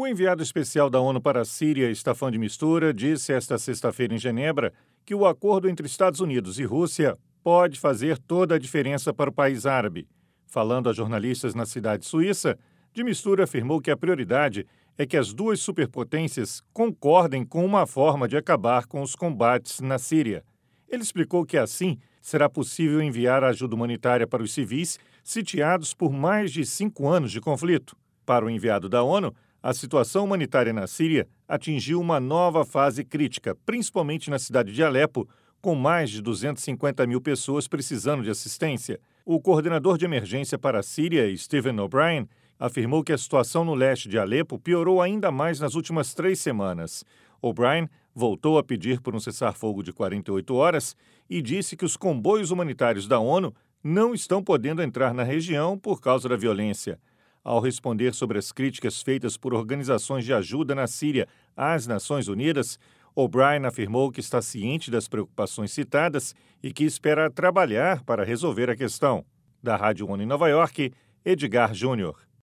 O enviado especial da ONU para a Síria, Staffan de Mistura, disse esta sexta-feira em Genebra que o acordo entre Estados Unidos e Rússia pode fazer toda a diferença para o país árabe. Falando a jornalistas na cidade suíça, de Mistura afirmou que a prioridade é que as duas superpotências concordem com uma forma de acabar com os combates na Síria. Ele explicou que assim será possível enviar ajuda humanitária para os civis sitiados por mais de 5 anos de conflito. Para o enviado da ONU, a situação humanitária na Síria atingiu uma nova fase crítica, principalmente na cidade de Alepo, com mais de 250 mil pessoas precisando de assistência. O coordenador de emergência para a Síria, Stephen O'Brien, afirmou que a situação no leste de Alepo piorou ainda mais nas últimas 3 semanas. O'Brien voltou a pedir por um cessar-fogo de 48 horas e disse que os comboios humanitários da ONU não estão podendo entrar na região por causa da violência. Ao responder sobre as críticas feitas por organizações de ajuda na Síria às Nações Unidas, O'Brien afirmou que está ciente das preocupações citadas e que espera trabalhar para resolver a questão. Da Rádio ONU em Nova York, Edgar Júnior.